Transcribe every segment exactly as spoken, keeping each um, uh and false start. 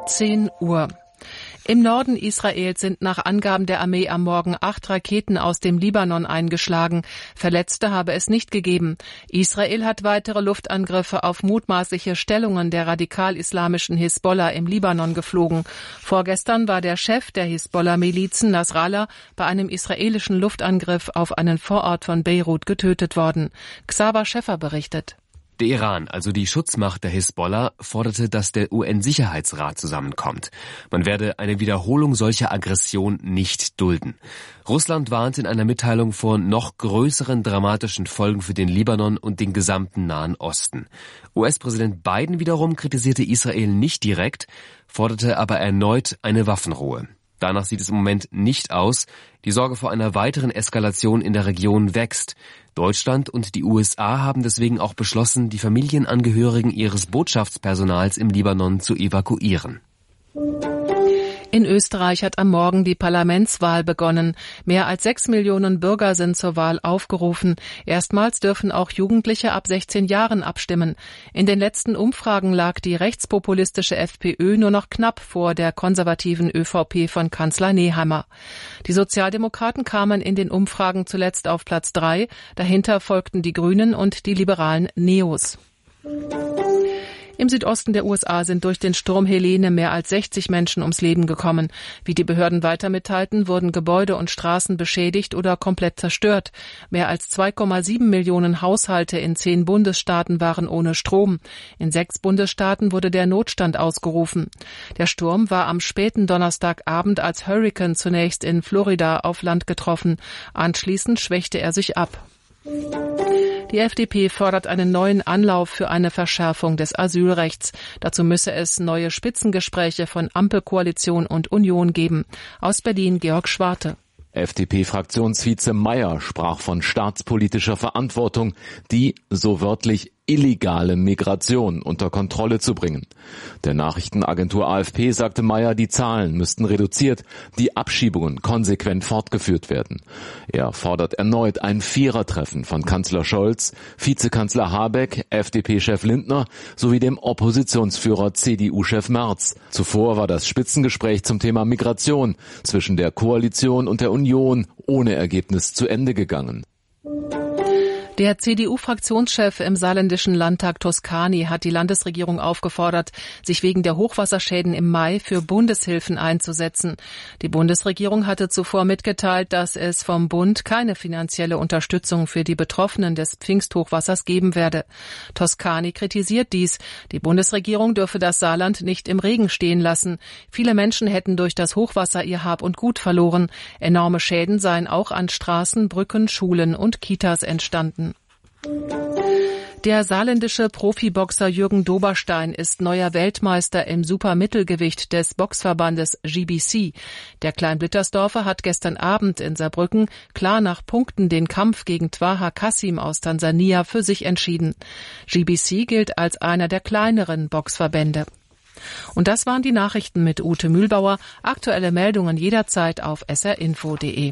zehn Uhr. Im Norden Israels sind nach Angaben der Armee am Morgen acht Raketen aus dem Libanon eingeschlagen. Verletzte habe es nicht gegeben. Israel hat weitere Luftangriffe auf mutmaßliche Stellungen der radikal-islamischen Hisbollah im Libanon geflogen. Vorgestern war der Chef der Hisbollah-Milizen Nasrallah bei einem israelischen Luftangriff auf einen Vorort von Beirut getötet worden. Xaver Schäffer berichtet. Der Iran, also die Schutzmacht der Hisbollah, forderte, dass der U N-Sicherheitsrat zusammenkommt. Man werde eine Wiederholung solcher Aggression nicht dulden. Russland warnt in einer Mitteilung vor noch größeren dramatischen Folgen für den Libanon und den gesamten Nahen Osten. U S-Präsident Biden wiederum kritisierte Israel nicht direkt, forderte aber erneut eine Waffenruhe. Danach sieht es im Moment nicht aus. Die Sorge vor einer weiteren Eskalation in der Region wächst. Deutschland und die U S A haben deswegen auch beschlossen, die Familienangehörigen ihres Botschaftspersonals im Libanon zu evakuieren. In Österreich hat am Morgen die Parlamentswahl begonnen. Mehr als sechs Millionen Bürger sind zur Wahl aufgerufen. Erstmals dürfen auch Jugendliche ab sechzehn Jahren abstimmen. In den letzten Umfragen lag die rechtspopulistische FPÖ nur noch knapp vor der konservativen ÖVP von Kanzler Nehammer. Die Sozialdemokraten kamen in den Umfragen zuletzt auf Platz drei. Dahinter folgten die Grünen und die liberalen Neos. Im Südosten der U S A sind durch den Sturm Helene mehr als sechzig Menschen ums Leben gekommen. Wie die Behörden weiter mitteilten, wurden Gebäude und Straßen beschädigt oder komplett zerstört. Mehr als zwei Komma sieben Millionen Haushalte in zehn Bundesstaaten waren ohne Strom. In sechs Bundesstaaten wurde der Notstand ausgerufen. Der Sturm war am späten Donnerstagabend als Hurrikan zunächst in Florida auf Land getroffen. Anschließend schwächte er sich ab. Die F D P fordert einen neuen Anlauf für eine Verschärfung des Asylrechts. Dazu müsse es neue Spitzengespräche von Ampelkoalition und Union geben. Aus Berlin Georg Schwarte. F D P-Fraktionsvize Mayer sprach von staatspolitischer Verantwortung, die, so wörtlich, illegale Migration unter Kontrolle zu bringen. Der Nachrichtenagentur A F P sagte Mayer, die Zahlen müssten reduziert, die Abschiebungen konsequent fortgeführt werden. Er fordert erneut ein Vierertreffen von Kanzler Scholz, Vizekanzler Habeck, F D P-Chef Lindner sowie dem Oppositionsführer C D U-Chef Merz. Zuvor war das Spitzengespräch zum Thema Migration zwischen der Koalition und der Union ohne Ergebnis zu Ende gegangen. Der C D U-Fraktionschef im saarländischen Landtag Toscani hat die Landesregierung aufgefordert, sich wegen der Hochwasserschäden im Mai für Bundeshilfen einzusetzen. Die Bundesregierung hatte zuvor mitgeteilt, dass es vom Bund keine finanzielle Unterstützung für die Betroffenen des Pfingsthochwassers geben werde. Toscani kritisiert dies. Die Bundesregierung dürfe das Saarland nicht im Regen stehen lassen. Viele Menschen hätten durch das Hochwasser ihr Hab und Gut verloren. Enorme Schäden seien auch an Straßen, Brücken, Schulen und Kitas entstanden. Der saarländische Profiboxer Jürgen Doberstein ist neuer Weltmeister im Supermittelgewicht des Boxverbandes G B C. Der Kleinblittersdorfer hat gestern Abend in Saarbrücken klar nach Punkten den Kampf gegen Twaha Kassim aus Tansania für sich entschieden. G B C gilt als einer der kleineren Boxverbände. Und das waren die Nachrichten mit Ute Mühlbauer. Aktuelle Meldungen jederzeit auf s r info punkt d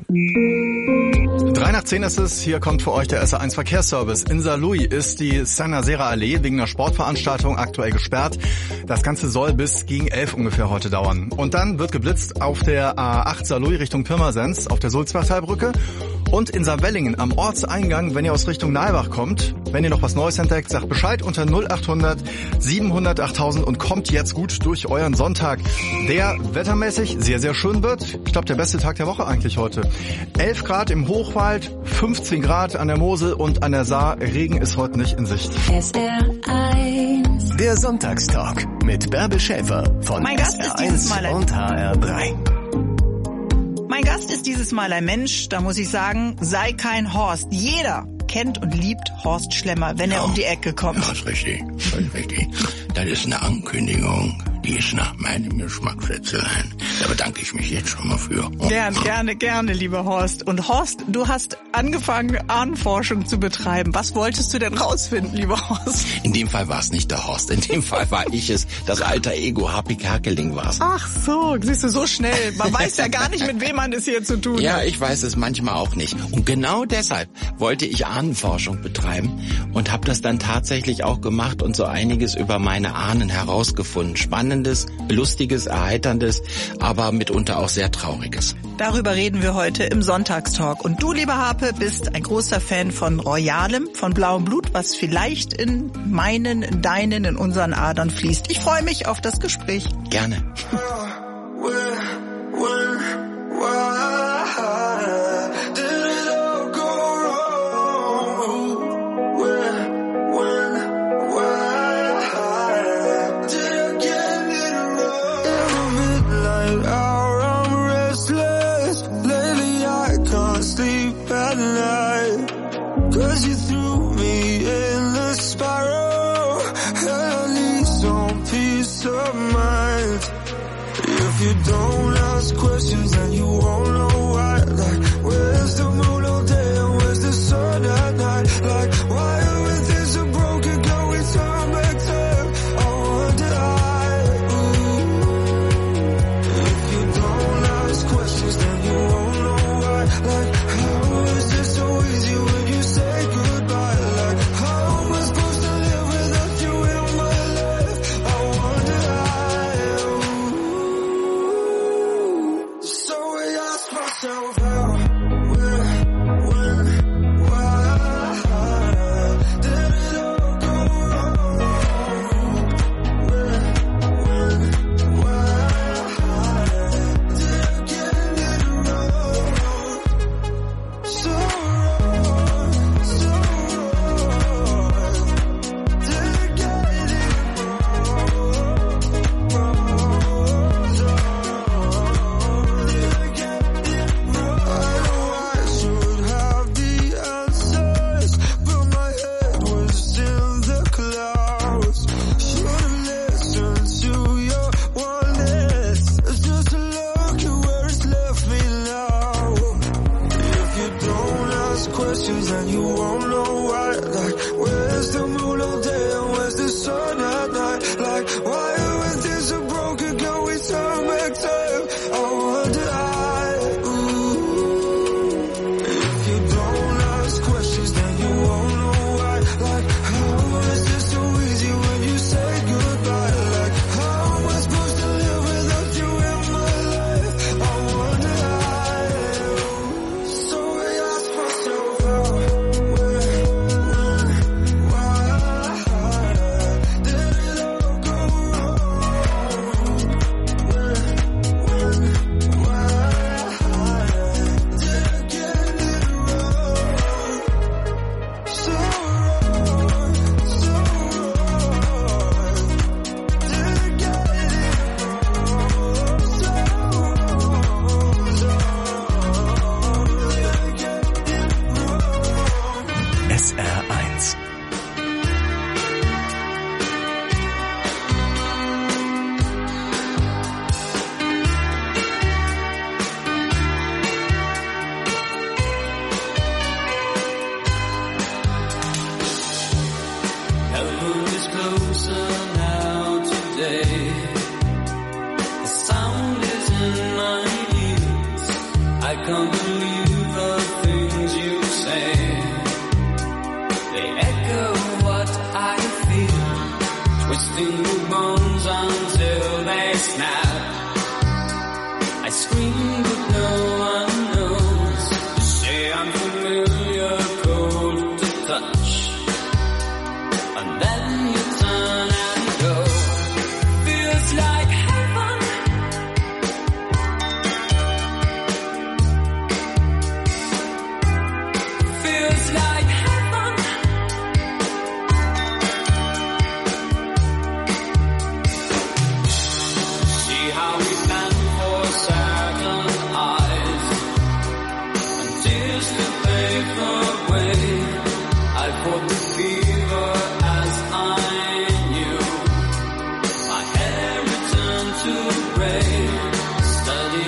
e. Drei nach zehn ist es, hier kommt für euch der S R eins Verkehrsservice. In Saarlouis ist die Saint-Nazaire Allee wegen einer Sportveranstaltung aktuell gesperrt. Das Ganze soll bis gegen elf ungefähr heute dauern. Und dann wird geblitzt auf der A acht Saarlouis Richtung Pirmasens auf der Sulzbachtalbrücke und in Saarwellingen am Ortseingang, wenn ihr aus Richtung Nalbach kommt. Wenn ihr noch was Neues entdeckt, sagt Bescheid unter null achthundert siebenhundert achttausend und kommt jetzt gut durch euren Sonntag, der wettermäßig sehr, sehr schön wird. Ich glaube, der beste Tag der Woche eigentlich heute. elf Grad im Hochwald, fünfzehn Grad an der Mosel und an der Saar. Regen ist heute nicht in Sicht. S R eins. Der Sonntagstalk mit Bärbel Schäfer von mein Gast S R ist dieses Mal ein und H R drei. Mein Gast ist dieses Mal ein Mensch, da muss ich sagen, sei kein Horst. Jeder kennt und liebt Horst Schlemmer, wenn er ja um die Ecke kommt. Ja, ist richtig, ist richtig. Das ist eine Ankündigung, die ist nach meinem Geschmack, Schätzelein. Da bedanke ich mich jetzt schon mal für. Gerne, gerne, gerne, lieber Horst. Und Horst, du hast angefangen, Ahnenforschung zu betreiben. Was wolltest du denn rausfinden, lieber Horst? In dem Fall war es nicht der Horst. In dem Fall war ich es. Das alter Ego, Happy Kerkeling war's. Ach so, siehst du, so schnell. Man weiß ja gar nicht, mit wem man es hier zu tun hat. Ja, ich weiß es manchmal auch nicht. Und genau deshalb wollte ich Ahnenforschung betreiben und habe das dann tatsächlich auch gemacht und so einiges über meine Ahnen herausgefunden. Spannendes, lustiges, erheiterndes, aber mitunter auch sehr Trauriges. Darüber reden wir heute im Sonntagstalk. Und du, lieber Harpe, bist ein großer Fan von Royalem, von blauem Blut, was vielleicht in meinen, in deinen, in unseren Adern fließt. Ich freue mich auf das Gespräch. Gerne. Questions and you won't know why. Like, where's the moon all day and where's the sun at night? Like, why are we things so broken? Can we turn back time? I wonder I. If you don't ask questions, then you won't know why. Like, how is it so easy when you say goodbye? Like, how am I supposed to live without you in my life? I wonder I. Myself out, where, when, why did it all go wrong? Where, when, why did I get it wrong? So wrong, so wrong. Did I get it wrong? Wrong, so wrong. Did I get questions and you won't know why. Like, where's the moon all day and where's the sun at night? Like, why are we things so broken? Can we turn back time? I wonder I. Ooh. If you don't ask questions, then you won't know why. Like, how is it so easy when you say goodbye? Like, how am I supposed to live without you in my life? I wonder I. So I ask myself out. S R eins. to rain.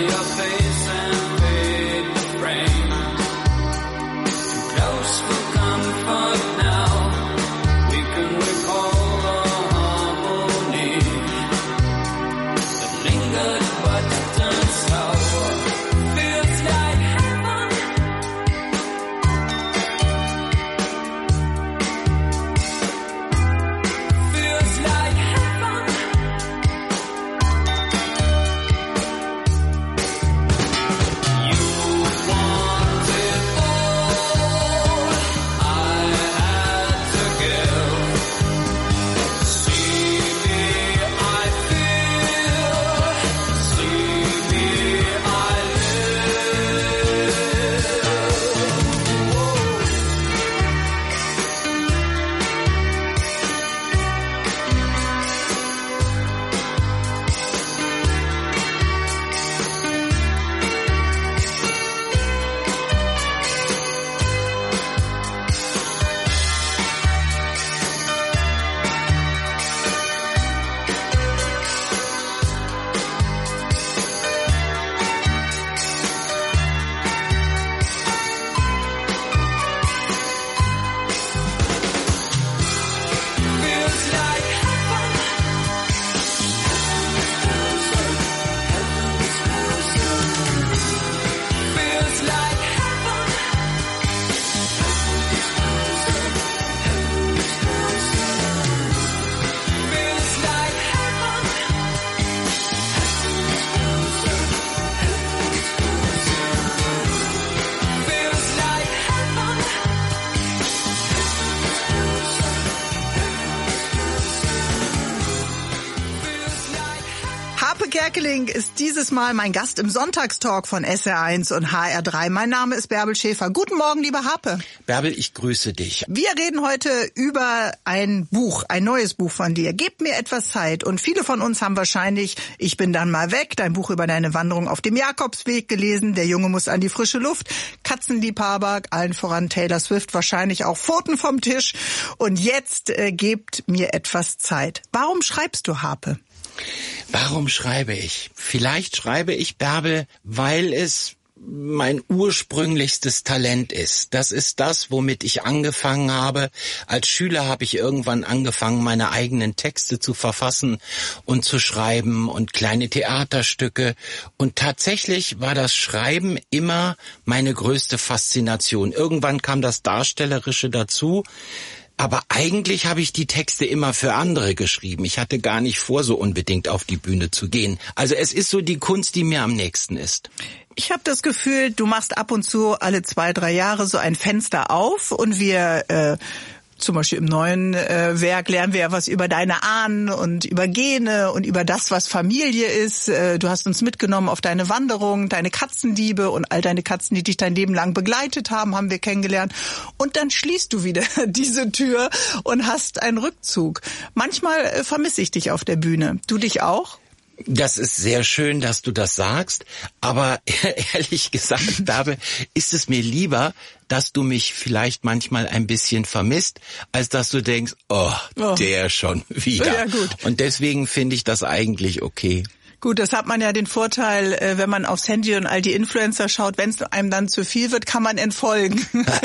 Kerkeling ist dieses Mal mein Gast im Sonntagstalk von S R eins und H R drei. Mein Name ist Bärbel Schäfer. Guten Morgen, liebe Harpe. Bärbel, ich grüße dich. Wir reden heute über ein Buch, ein neues Buch von dir. Gib mir etwas Zeit. Und viele von uns haben wahrscheinlich Ich bin dann mal weg, dein Buch über deine Wanderung auf dem Jakobsweg gelesen. Der Junge muss an die frische Luft. Katzenliebhaber, allen voran Taylor Swift, wahrscheinlich auch Pfoten vom Tisch. Und jetzt äh, gebt mir etwas Zeit. Warum schreibst du, Harpe? Warum schreibe ich? Vielleicht schreibe ich, Bärbel, weil es mein ursprünglichstes Talent ist. Das ist das, womit ich angefangen habe. Als Schüler habe ich irgendwann angefangen, meine eigenen Texte zu verfassen und zu schreiben und kleine Theaterstücke. Und tatsächlich war das Schreiben immer meine größte Faszination. Irgendwann kam das Darstellerische dazu. Aber eigentlich habe ich die Texte immer für andere geschrieben. Ich hatte gar nicht vor, so unbedingt auf die Bühne zu gehen. Also es ist so die Kunst, die mir am nächsten ist. Ich habe das Gefühl, du machst ab und zu alle zwei, drei Jahre so ein Fenster auf und wir... Äh Zum Beispiel im neuen äh, Werk lernen wir ja was über deine Ahnen und über Gene und über das, was Familie ist. Äh, du hast uns mitgenommen auf deine Wanderung, deine Katzenliebe und all deine Katzen, die dich dein Leben lang begleitet haben, haben wir kennengelernt. Und dann schließt du wieder diese Tür und hast einen Rückzug. Manchmal äh, vermisse ich dich auf der Bühne. Du dich auch? Das ist sehr schön, dass du das sagst, aber ehrlich gesagt, Bärbel, ist es mir lieber, dass du mich vielleicht manchmal ein bisschen vermisst, als dass du denkst, oh, oh. der schon wieder. Ja, gut. Und deswegen finde ich das eigentlich okay. Gut, das hat man ja den Vorteil, wenn man aufs Handy und all die Influencer schaut, wenn es einem dann zu viel wird, kann man entfolgen.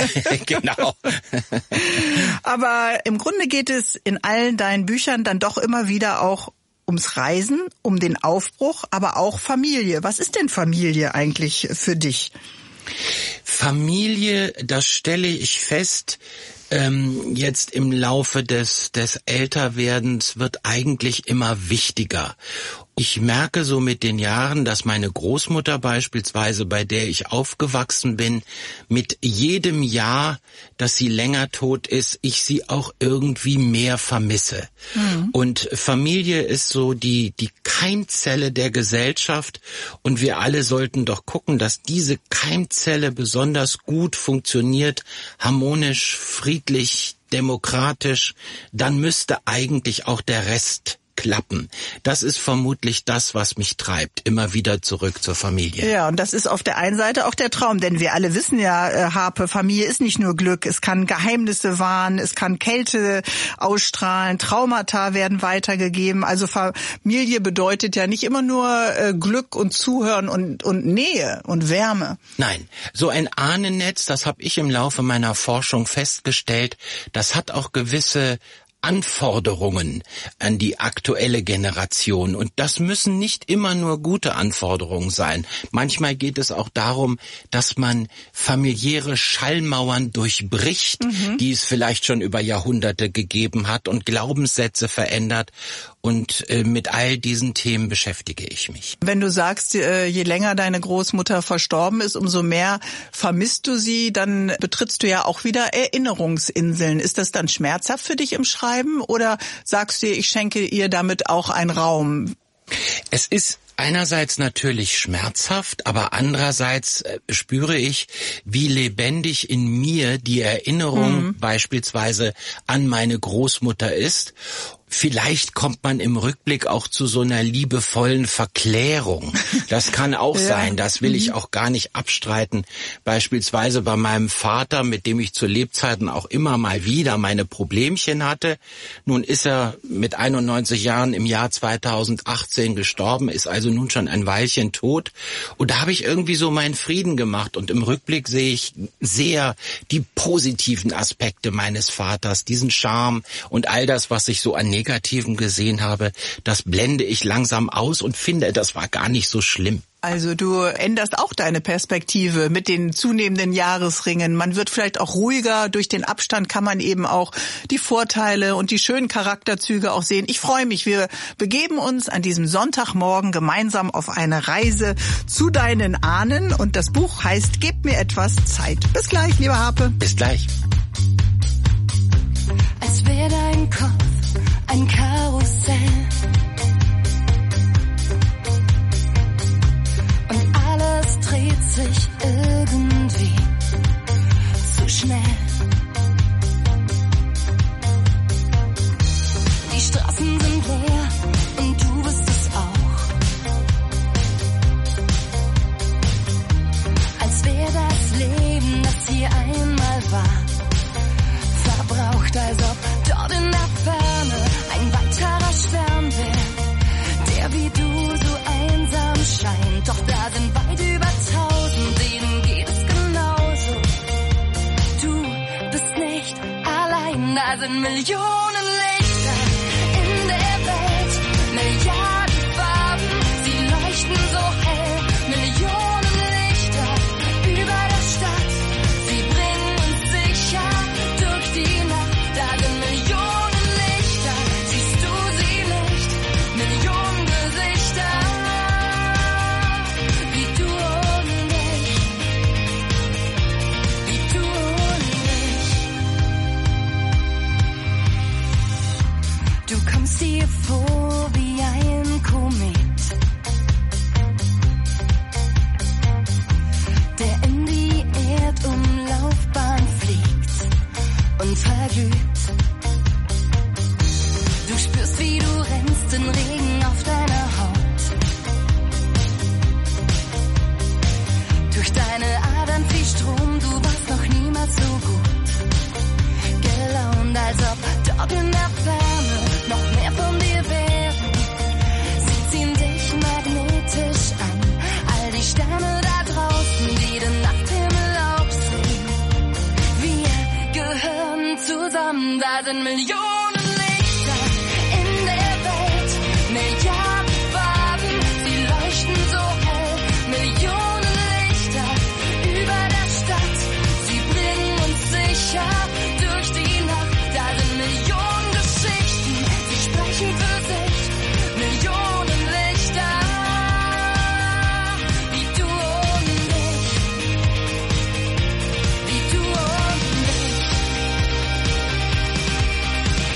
Genau. Aber im Grunde geht es in allen deinen Büchern dann doch immer wieder auch ums Reisen, um den Aufbruch, aber auch Familie. Was ist denn Familie eigentlich für dich? Familie, das stelle ich fest, ähm, jetzt im Laufe des, des Älterwerdens wird eigentlich immer wichtiger. Ich merke so mit den Jahren, dass meine Großmutter beispielsweise, bei der ich aufgewachsen bin, mit jedem Jahr, dass sie länger tot ist, ich sie auch irgendwie mehr vermisse. Mhm. Und Familie ist so die, die Keimzelle der Gesellschaft und wir alle sollten doch gucken, dass diese Keimzelle besonders gut funktioniert, harmonisch, friedlich, demokratisch. Dann müsste eigentlich auch der Rest klappen. Das ist vermutlich das, was mich treibt, immer wieder zurück zur Familie. Ja, und das ist auf der einen Seite auch der Traum, denn wir alle wissen ja, äh, Harpe, Familie ist nicht nur Glück, es kann Geheimnisse wahren, es kann Kälte ausstrahlen, Traumata werden weitergegeben. Also Familie bedeutet ja nicht immer nur äh, Glück und Zuhören und, und Nähe und Wärme. Nein, so ein Ahnennetz, das habe ich im Laufe meiner Forschung festgestellt, das hat auch gewisse Anforderungen an die aktuelle Generation. Und das müssen nicht immer nur gute Anforderungen sein. Manchmal geht es auch darum, dass man familiäre Schallmauern durchbricht, mhm. die es vielleicht schon über Jahrhunderte gegeben hat und Glaubenssätze verändert. Und äh, mit all diesen Themen beschäftige ich mich. Wenn du sagst, äh, je länger deine Großmutter verstorben ist, umso mehr vermisst du sie, dann betrittst du ja auch wieder Erinnerungsinseln. Ist das dann schmerzhaft für dich im Schreiben oder sagst du, ich schenke ihr damit auch einen Raum? Es ist einerseits natürlich schmerzhaft, aber andererseits äh, spüre ich, wie lebendig in mir die Erinnerung mhm. beispielsweise an meine Großmutter ist. Vielleicht kommt man im Rückblick auch zu so einer liebevollen Verklärung. Das kann auch ja. sein, das will ich auch gar nicht abstreiten. Beispielsweise bei meinem Vater, mit dem ich zu Lebzeiten auch immer mal wieder meine Problemchen hatte. Nun ist er mit einundneunzig Jahren im Jahr zweitausendachtzehn gestorben, ist also nun schon ein Weilchen tot. Und da habe ich irgendwie so meinen Frieden gemacht. Und im Rückblick sehe ich sehr die positiven Aspekte meines Vaters, diesen Charme und all das, was ich so an Negativen gesehen habe, das blende ich langsam aus und finde, das war gar nicht so schlimm. Also du änderst auch deine Perspektive mit den zunehmenden Jahresringen. Man wird vielleicht auch ruhiger. Durch den Abstand kann man eben auch die Vorteile und die schönen Charakterzüge auch sehen. Ich freue mich. Wir begeben uns an diesem Sonntagmorgen gemeinsam auf eine Reise zu deinen Ahnen. Und das Buch heißt Gib mir etwas Zeit. Bis gleich, liebe Harpe. Bis gleich. Als wäre dein Kopf ein Karussell und alles dreht sich irgendwie zu schnell. Die Straßen sind leer und du bist es auch. Als wäre das Leben, das hier einmal war, verbraucht, als ob dort in der Ferne ein weiterer Stern wäre, der wie du so einsam scheint. Doch da sind weit über tausend, denen geht es genauso. Du bist nicht allein, da sind Millionen Lichter in der Welt, Milliarden Farben, sie leuchten so hell, Millionen Lichter über der Stadt, sie bringen uns sicher durch die Nacht. Da sind Millionen Lichter, siehst du sie nicht? Millionen Gesichter, wie du und ich, wie du und ich. Du kommst dir vor wie ein Komet, der in die Erdumlaufbahn fliegt und verglüht. Du spürst, wie du rennst, den Regen auf deiner Haut. Durch deine Adern fließt Strom, du warst noch niemals so gut gelaunt, als ob dort in der Ferne noch mehr von dir wäre. Sie ziehen dich magnetisch an, all die Sterne da draußen, die den Nachthimmel aufsehen. Wir gehören zusammen, da sind Millionen Lichter in der Welt, Milliarden Farben, sie leuchten so hell, Millionen Lichter über der Stadt, sie bringen uns sicher durch die Nacht. Da sind Millionen Geschichten, sie sprechen für sich, Millionen Lichter, wie du und ich, wie du und ich.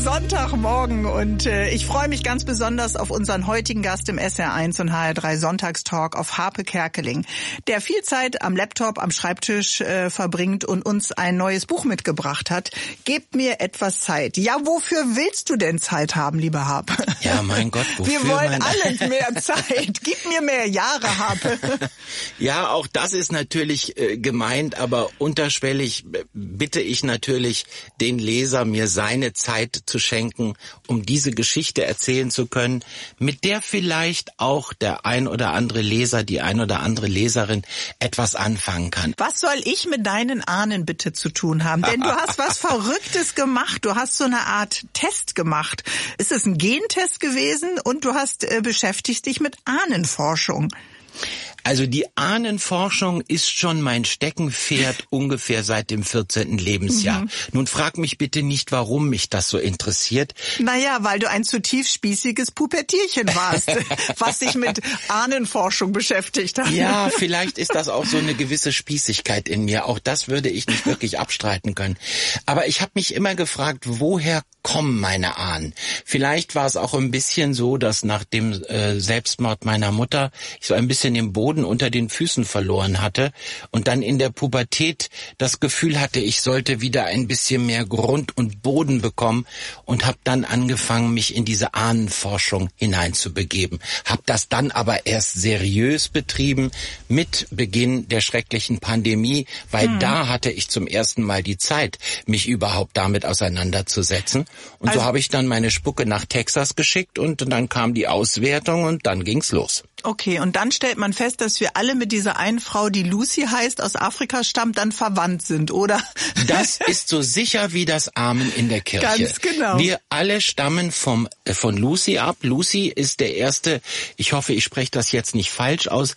Sonntagmorgen und äh, ich freue mich ganz besonders auf unseren heutigen Gast im S R eins und H R drei Sonntagstalk, auf Harpe Kerkeling, der viel Zeit am Laptop, am Schreibtisch äh, verbringt und uns ein neues Buch mitgebracht hat. Gebt mir etwas Zeit. Ja, wofür willst du denn Zeit haben, liebe Harpe? Ja, mein Gott, wofür? Wir wollen alle mehr Zeit. Gib mir mehr Jahre, Harpe. Ja, auch das ist natürlich äh, gemeint, aber unterschwellig bitte ich natürlich den Leser, mir seine Zeit zu schenken, um diese Geschichte erzählen zu können, mit der vielleicht auch der ein oder andere Leser, die ein oder andere Leserin etwas anfangen kann. Was soll ich mit deinen Ahnen bitte zu tun haben? Denn du hast was Verrücktes gemacht. Du hast so eine Art Test gemacht. Ist es ein Gentest gewesen? Und du hast äh, beschäftigt dich mit Ahnenforschung. Also die Ahnenforschung ist schon mein Steckenpferd ungefähr seit dem vierzehnten Lebensjahr. Mhm. Nun frag mich bitte nicht, warum mich das so interessiert. Naja, weil du ein zutiefst spießiges Pubertierchen warst, was sich mit Ahnenforschung beschäftigt hat. Ja, vielleicht ist das auch so eine gewisse Spießigkeit in mir. Auch das würde ich nicht wirklich abstreiten können. Aber ich habe mich immer gefragt, woher kommen meine Ahnen? Vielleicht war es auch ein bisschen so, dass nach dem äh, Selbstmord meiner Mutter ich so ein bisschen den Boden unter den Füßen verloren hatte und dann in der Pubertät das Gefühl hatte, ich sollte wieder ein bisschen mehr Grund und Boden bekommen und habe dann angefangen, mich in diese Ahnenforschung hineinzubegeben. Habe das dann aber erst seriös betrieben mit Beginn der schrecklichen Pandemie, weil hm. da hatte ich zum ersten Mal die Zeit, mich überhaupt damit auseinanderzusetzen. Und also, so habe ich dann meine Spucke nach Texas geschickt und dann kam die Auswertung und dann ging's los. Okay, und dann stellt man fest, dass wir alle mit dieser einen Frau, die Lucy heißt, aus Afrika stammt, dann verwandt sind, oder? Das ist so sicher wie das Amen in der Kirche. Ganz genau. Wir alle stammen vom äh, von Lucy ab. Lucy ist der erste, ich hoffe, ich spreche das jetzt nicht falsch aus,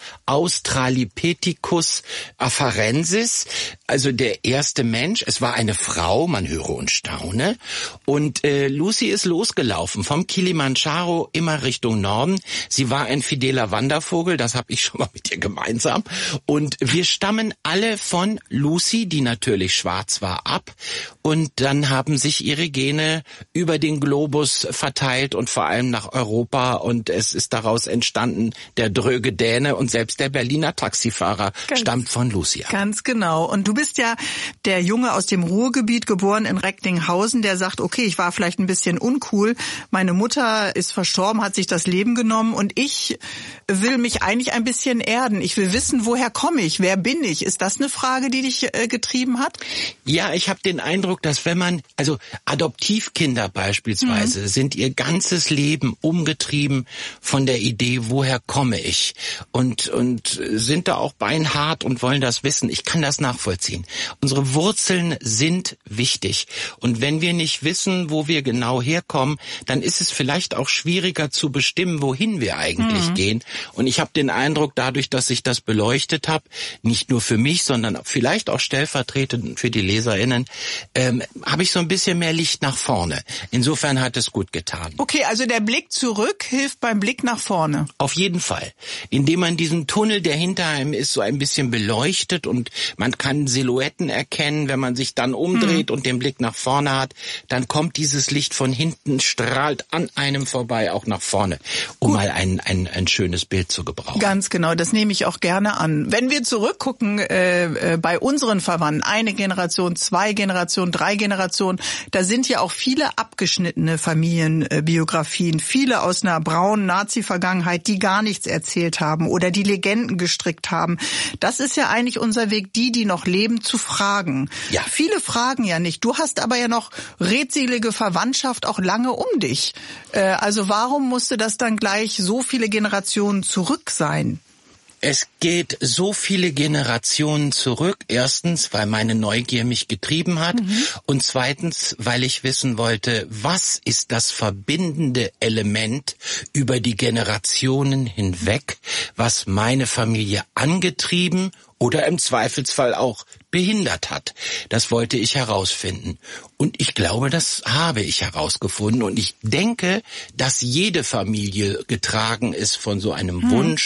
Australopithecus afarensis, also der erste Mensch. Es war eine Frau, man höre und staune. Und äh, Lucy ist losgelaufen vom Kilimanjaro immer Richtung Norden. Sie war ein fideler Wandervogel, das habe ich schon mal mit ihr gemeinsam. Und wir stammen alle von Lucy, die natürlich schwarz war, ab. Und dann haben sich ihre Gene über den Globus verteilt und vor allem nach Europa. Und es ist daraus entstanden der dröge Däne und selbst der Berliner Taxifahrer ganz, stammt von Lucy ab. Ganz genau. Und du bist ja der Junge aus dem Ruhrgebiet, geboren in Recklinghausen, der sagt, okay, ich war vielleicht ein bisschen uncool. Meine Mutter ist verstorben, hat sich das Leben genommen und ich will mich eigentlich ein bisschen erden. Ich will wissen, woher komme ich? Wer bin ich? Ist das eine Frage, die dich äh, getrieben hat? Ja, ich habe den Eindruck, dass wenn man, also Adoptivkinder beispielsweise, mhm. sind ihr ganzes Leben umgetrieben von der Idee, woher komme ich? Und, und sind da auch beinhart und wollen das wissen. Ich kann das nachvollziehen. Unsere Wurzeln sind wichtig. Und wenn wir nicht wissen, wo wir genau herkommen, dann ist es vielleicht auch schwieriger zu bestimmen, wohin wir eigentlich mhm. gehen. Und ich habe den Eindruck, dadurch, dass ich das beleuchtet habe, nicht nur für mich, sondern vielleicht auch stellvertretend für die LeserInnen, ähm, habe ich so ein bisschen mehr Licht nach vorne. Insofern hat es gut getan. Okay, also der Blick zurück hilft beim Blick nach vorne. Auf jeden Fall. Indem man diesen Tunnel, der hinter einem ist, so ein bisschen beleuchtet und man kann Silhouetten erkennen, wenn man sich dann umdreht hm. und den Blick nach vorne hat, dann kommt dieses Licht von hinten, strahlt an einem vorbei, auch nach vorne, um gut. mal ein, ein, ein schönes Bild zu gebrauchen. Ganz genau, das nehme ich auch gerne an. Wenn wir zurückgucken äh, äh, bei unseren Verwandten, eine Generation, zwei Generationen, drei Generationen, da sind ja auch viele abgeschnittene Familienbiografien, viele aus einer braunen Nazi-Vergangenheit, die gar nichts erzählt haben oder die Legenden gestrickt haben. Das ist ja eigentlich unser Weg, die, die noch leben, zu fragen. Ja. Viele fragen ja nicht. Du hast aber ja noch redselige Verwandtschaft auch lange um dich. Äh, also warum musste das dann gleich so viele Generationen zurück sein? Es geht so viele Generationen zurück. Erstens, weil meine Neugier mich getrieben hat. Mhm. Und zweitens, weil ich wissen wollte, was ist das verbindende Element über die Generationen hinweg, was meine Familie angetrieben oder im Zweifelsfall auch behindert hat. Das wollte ich herausfinden. Und ich glaube, das habe ich herausgefunden. Und ich denke, dass jede Familie getragen ist von so einem mhm. Wunsch,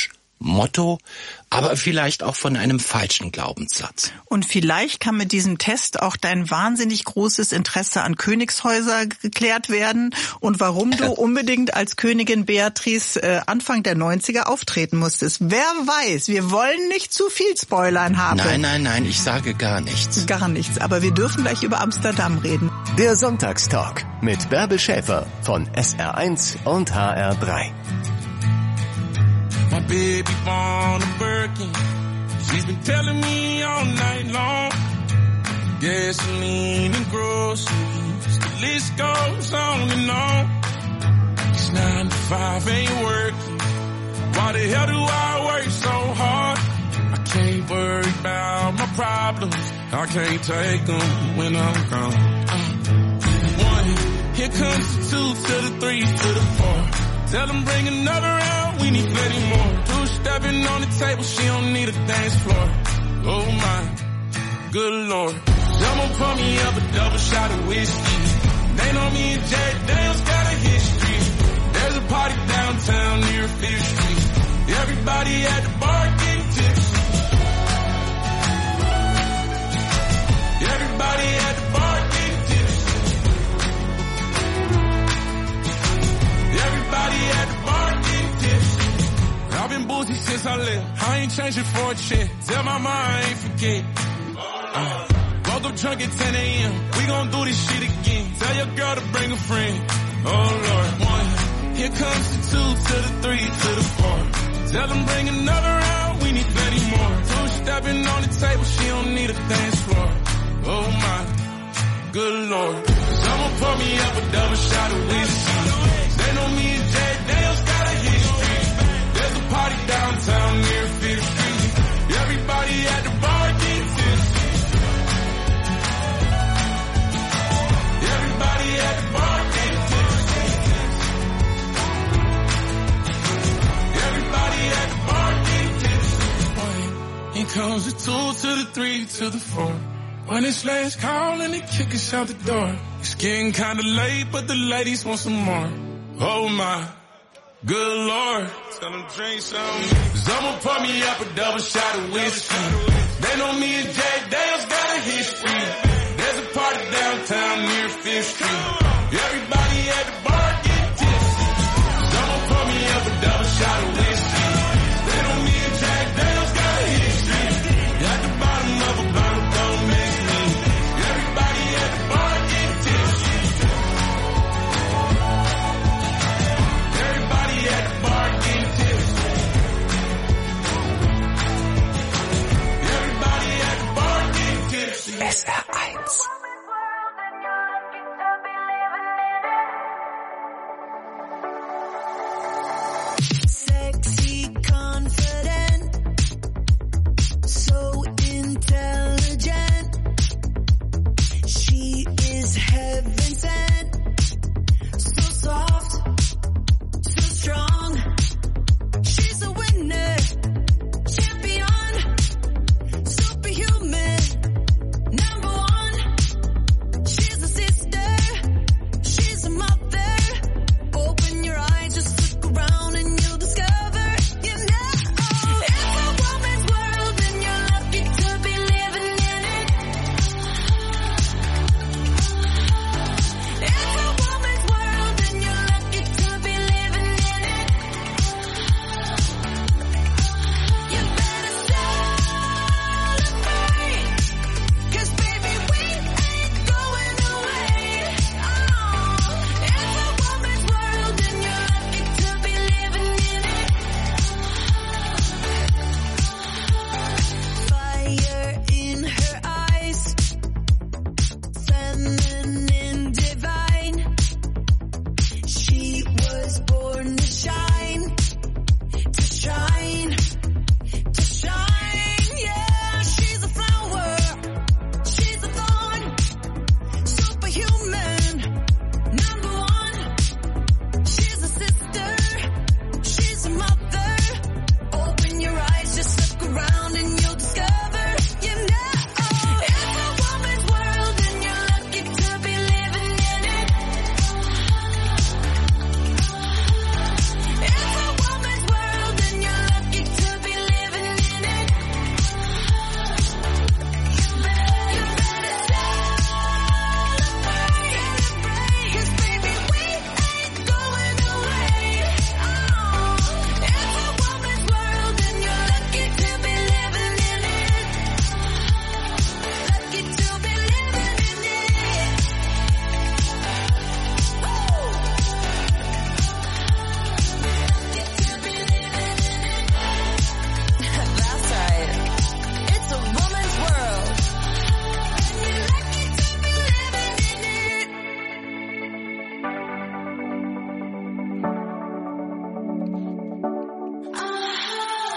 Motto, aber vielleicht auch von einem falschen Glaubenssatz. Und vielleicht kann mit diesem Test auch dein wahnsinnig großes Interesse an Königshäuser geklärt werden und warum du unbedingt als Königin Beatrice äh, Anfang der neunziger auftreten musstest. Wer weiß, wir wollen nicht zu viel spoilern haben. Nein, nein, nein, ich sage gar nichts. Gar nichts, aber wir dürfen gleich über Amsterdam reden. Der Sonntagstalk mit Bärbel Schäfer von S R eins und H R drei. My baby born a Birkin. She's been telling me all night long. Gasoline and groceries, the list goes on and on. It's nine to five, ain't working. Why the hell do I work so hard? I can't worry about my problems. I can't take them when I'm gone. Uh, one, here comes the two to the three to the four. Tell them bring another round, we need plenty more. Two stepping on the table, she don't need a dance floor. Oh my, good lord. Someone pour me up a double shot of whiskey. They know me and Jack Daniels got a history. There's a party downtown near Fifth Street. Everybody at the bar getting tipsy. Everybody at the bar getting tipsy. Everybody at the bar getting tipsy. I've been boozy since I left. I ain't changing for a check. Tell my mom I ain't forget. Uh, woke up drunk at ten a.m. We gon' do this shit again. Tell your girl to bring a friend. Oh Lord. One. Here comes the two to the three to the four. Tell them bring another round. We need plenty more. Two stepping on the table. She don't need a dance floor. Oh my, good lord. Someone pour me up a double shot of whiskey. They know me and Jack Daniels got a history. There's a party downtown near Fifth Street. Everybody at the bar getting tipsy. Everybody at the bar getting tipsy. Everybody at the bar getting tipsy. Here comes the two to the three to the four. When it's last call and they kick us out the door. It's getting kinda late, but the ladies want some more. Oh my, good lord. Tell them drink some. Someone pour me up a double shot of whiskey. They know me and Jack Daniels got a history. There's a party downtown near Fifth Street. Everybody at the bar getting tipsy. Someone pour me up a double shot of whiskey. They know me and Jack Daniels got a history. At the bottom of a bottle, don't make me. Everybody at the bar getting tipsy. Everybody at the bar getting tipsy. Everybody at the bar getting tipsy. S R eins.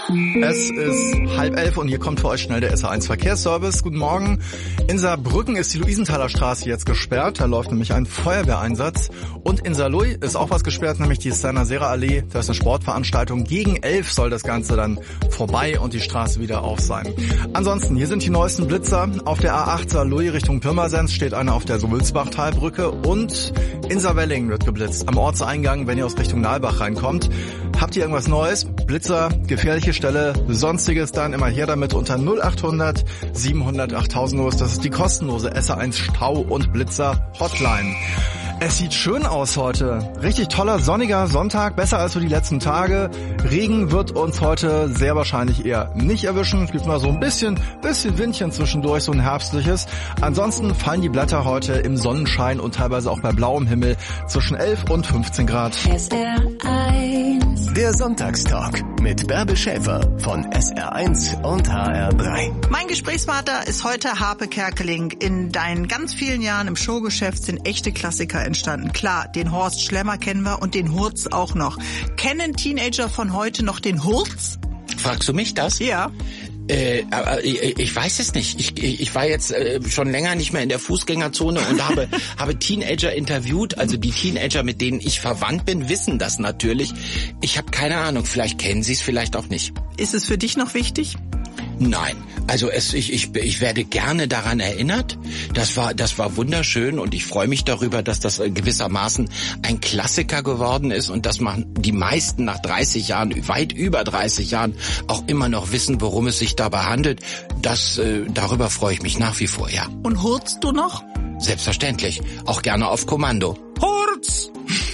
Es ist halb elf und hier kommt für euch schnell der S R eins Verkehrsservice. Guten Morgen. In Saarbrücken ist die Luisenthaler Straße jetzt gesperrt. Da läuft nämlich ein Feuerwehreinsatz. Und in Saarlouis ist auch was gesperrt, nämlich die Saint-Nazaire Allee. Da ist eine Sportveranstaltung. Gegen elf soll das Ganze dann vorbei und die Straße wieder auf sein. Ansonsten, hier sind die neuesten Blitzer. Auf der A acht Saarlouis Richtung Pirmasens steht einer auf der Sulzbachtalbrücke. Und in Saarwellingen wird geblitzt. Am Ortseingang, wenn ihr aus Richtung Nalbach reinkommt. Habt ihr irgendwas Neues? Blitzer, gefährliche Stelle, sonstiges, dann immer her damit unter null achthundert siebenhundert achttausend los. Das ist die kostenlose S R eins Stau- und Blitzer-Hotline. Es sieht schön aus heute. Richtig toller, sonniger Sonntag, besser als so die letzten Tage. Regen wird uns heute sehr wahrscheinlich eher nicht erwischen. Es gibt mal so ein bisschen, bisschen Windchen zwischendurch, so ein herbstliches. Ansonsten fallen die Blätter heute im Sonnenschein und teilweise auch bei blauem Himmel zwischen elf und fünfzehn Grad. S R eins. Der Sonntagstalk mit Bärbel Schäfer von S R eins und H R drei. Mein Gesprächspartner ist heute Harpe Kerkeling. In deinen ganz vielen Jahren im Showgeschäft sind echte Klassiker entstanden. Klar, den Horst Schlemmer kennen wir und den Hurz auch noch. Kennen Teenager von heute noch den Hurz? Fragst du mich das? Ja. Äh, aber ich, ich weiß es nicht. Ich, ich war jetzt äh, schon länger nicht mehr in der Fußgängerzone und habe, habe Teenager interviewt. Also die Teenager, mit denen ich verwandt bin, wissen das natürlich. Ich habe keine Ahnung. Vielleicht kennen sie es, vielleicht auch nicht. Ist es für dich noch wichtig? Nein, also es, ich, ich, ich werde gerne daran erinnert. Das war, das war wunderschön und ich freue mich darüber, dass das gewissermaßen ein Klassiker geworden ist und dass man die meisten nach dreißig Jahren, weit über dreißig Jahren, auch immer noch wissen, worum es sich dabei handelt. Das, äh, darüber freue ich mich nach wie vor, ja. Und hurzt du noch? Selbstverständlich, auch gerne auf Kommando. Hurz!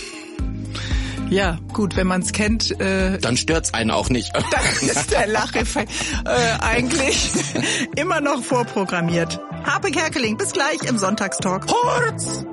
Ja, gut, wenn man es kennt. Äh, Dann stört's einen auch nicht. Dann ist der Lacheffekt äh, eigentlich immer noch vorprogrammiert. Harpe Kerkeling, bis gleich im Sonntagstalk. Hurz!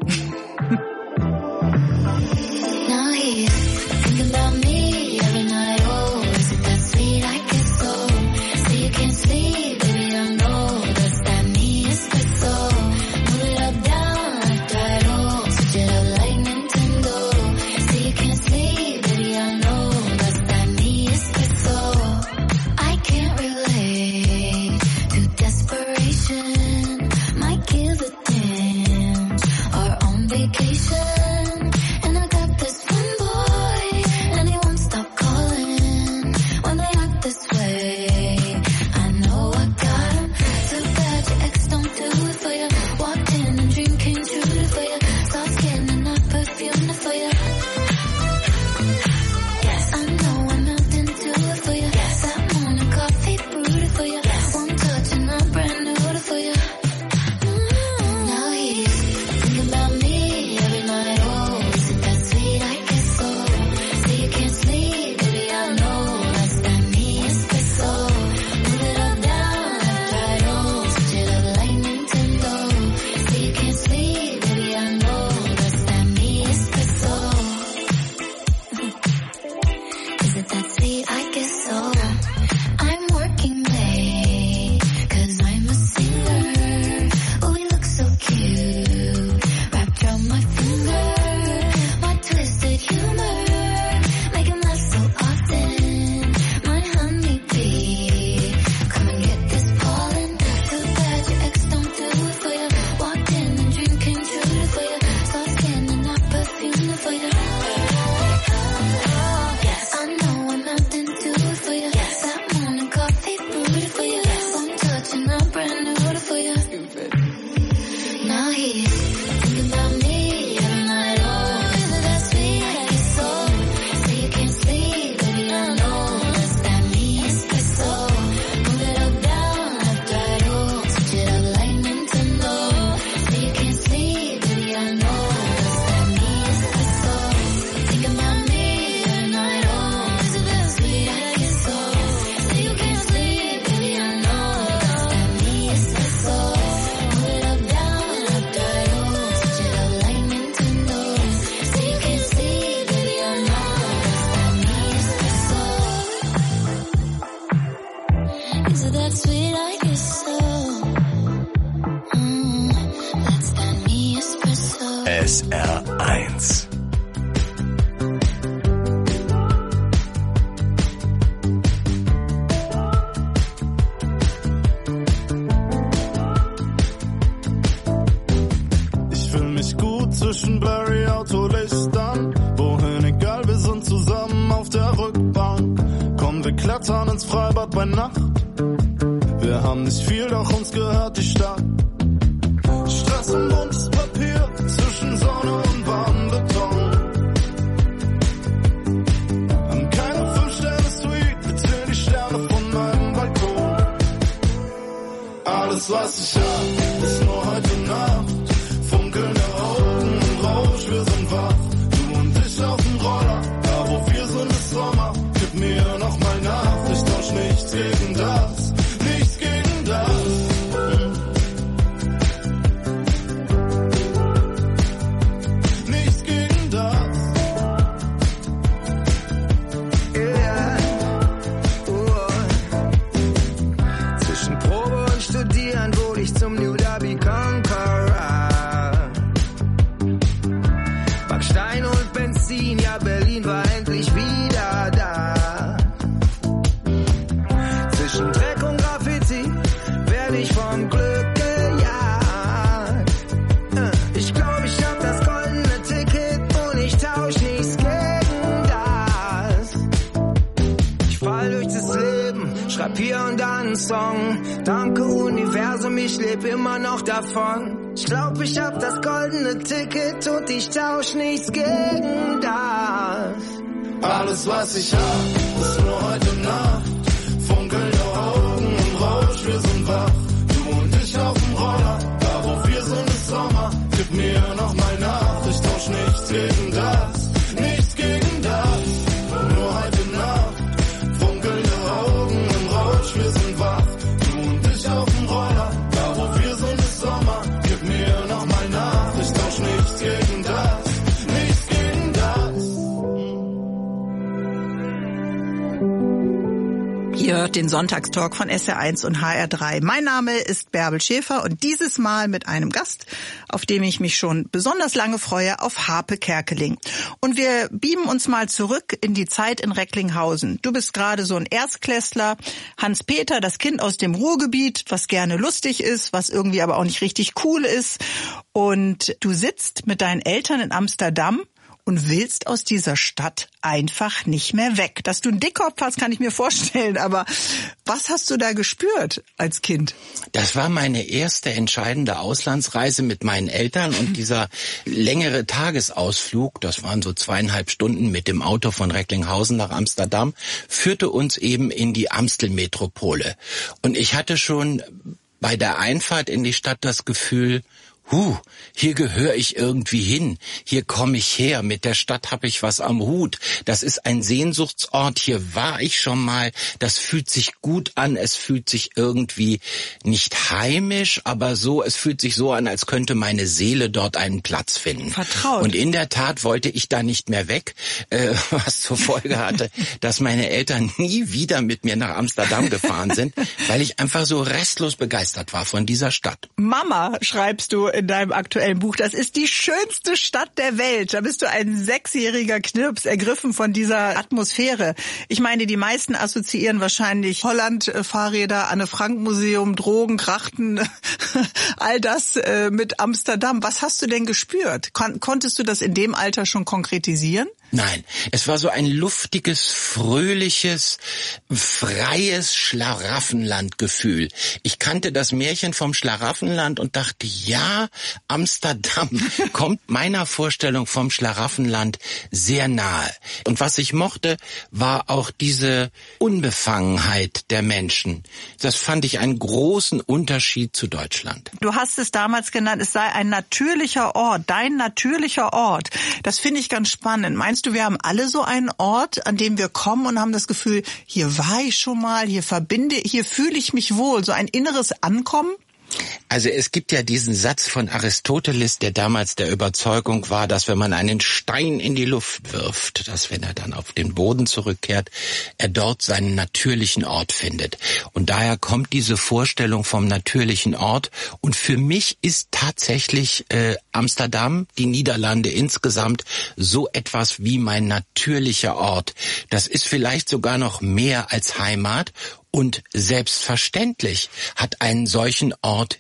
Now he's thinking about me every night. Oh, is it that sweet I get so? Say you can't sleep, baby, I know that's that me espresso. Move it up, down, left, right, oh, switch it up like Nintendo. Say you can't sleep, baby, I know that's that me espresso. I can't relate to desperation. Might give a damn or on vacation. S R eins. Autolicht an. Wohin, egal, wir sind zusammen auf der Rückbank. Komm, wir klettern ins Freibad bei Nacht. Wir haben nicht viel, doch uns gehört die Stadt. Stress und buntes Papier zwischen Sonne und warmem Beton. Haben keine Fünf-Sterne-Suite, wir zählen die Sterne von meinem Balkon. Alles, was ich hab, ist nur heute Nacht. Funkelnde Augen im Rausch, wir sind wach. Du und ich auf dem Roller, da wo wir sind, ist Sommer. Gib mir noch mal nach, ich tausch nichts gegen das. Nichts gegen das. Nichts gegen das. Yeah. Oh. Zwischen Probe und Studieren wurde ich zum New Derby Conqueror. Backstein und Benzin, ja, Berlin war endlich wieder da. Zwischen Dreck und Graffiti werde ich vom Glück gejagt. Ich glaube, ich hab das goldene Ticket und ich tausch nichts gegen das. Ich fall durch das Leben, schreib hier und da einen Song. Danke Universum, ich lebe immer noch davon. Ich glaube, ich hab das goldene Ticket und ich tausch nichts gegen das. Alles, was ich hab, ist nur heute Nacht. Funkelnde Augen im Rausch, wir sind wach. Du und ich auf dem Roller, da wo wir sind, ist Sommer. Gib mir noch mal nach, ich tausch nichts gegen das. Nichts gegen das, nur heute Nacht. Funkelnde Augen im Rausch, wir sind wach. Du und ich auf dem Roller, da wo wir sind, ist Sommer. Gib mir noch mal nach, ich tausch nichts gegen das. Nichts gegen das. Ihr hört den Sonntagstalk von S R eins und H R drei. Mein Name ist Bärbel Schäfer und dieses Mal mit einem Gast, auf dem ich mich schon besonders lange freue, auf Harpe Kerkeling. Und wir beamen uns mal zurück in die Zeit in Recklinghausen. Du bist gerade so ein Erstklässler. Hans-Peter, das Kind aus dem Ruhrgebiet, was gerne lustig ist, was irgendwie aber auch nicht richtig cool ist. Und du sitzt mit deinen Eltern in Amsterdam und willst aus dieser Stadt einfach nicht mehr weg. Dass du einen Dickkopf hast, kann ich mir vorstellen, aber was hast du da gespürt als Kind? Das war meine erste entscheidende Auslandsreise mit meinen Eltern und dieser längere Tagesausflug, das waren so zweieinhalb Stunden mit dem Auto von Recklinghausen nach Amsterdam, führte uns eben in die Amstelmetropole. Und ich hatte schon bei der Einfahrt in die Stadt das Gefühl, Huh, hier gehöre ich irgendwie hin, hier komme ich her, mit der Stadt habe ich was am Hut, das ist ein Sehnsuchtsort, hier war ich schon mal, das fühlt sich gut an, es fühlt sich irgendwie nicht heimisch, aber so, es fühlt sich so an, als könnte meine Seele dort einen Platz finden. Vertraut. Und in der Tat wollte ich da nicht mehr weg, äh, was zur Folge hatte, dass meine Eltern nie wieder mit mir nach Amsterdam gefahren sind, weil ich einfach so restlos begeistert war von dieser Stadt. Mama, schreibst du in deinem aktuellen Buch, das ist die schönste Stadt der Welt. Da bist du ein sechsjähriger Knirps, ergriffen von dieser Atmosphäre. Ich meine, die meisten assoziieren wahrscheinlich Holland, Fahrräder, Anne-Frank-Museum, Drogen, Krachten, all das äh, mit Amsterdam. Was hast du denn gespürt? Kon- konntest du das in dem Alter schon konkretisieren? Nein, es war so ein luftiges, fröhliches, freies Schlaraffenlandgefühl. Ich kannte das Märchen vom Schlaraffenland und dachte, ja, Amsterdam kommt meiner Vorstellung vom Schlaraffenland sehr nahe. Und was ich mochte, war auch diese Unbefangenheit der Menschen. Das fand ich einen großen Unterschied zu Deutschland. Du hast es damals genannt, es sei ein natürlicher Ort, dein natürlicher Ort. Das finde ich ganz spannend. Meinst du, wir haben alle so einen Ort, an dem wir kommen und haben das Gefühl, hier war ich schon mal, hier verbinde, hier fühle ich mich wohl, so ein inneres Ankommen? Also es gibt ja diesen Satz von Aristoteles, der damals der Überzeugung war, dass wenn man einen Stein in die Luft wirft, dass wenn er dann auf den Boden zurückkehrt, er dort seinen natürlichen Ort findet. Und daher kommt diese Vorstellung vom natürlichen Ort. Und für mich ist tatsächlich äh, Amsterdam, die Niederlande insgesamt, so etwas wie mein natürlicher Ort. Das ist vielleicht sogar noch mehr als Heimat. Und selbstverständlich hat einen solchen Ort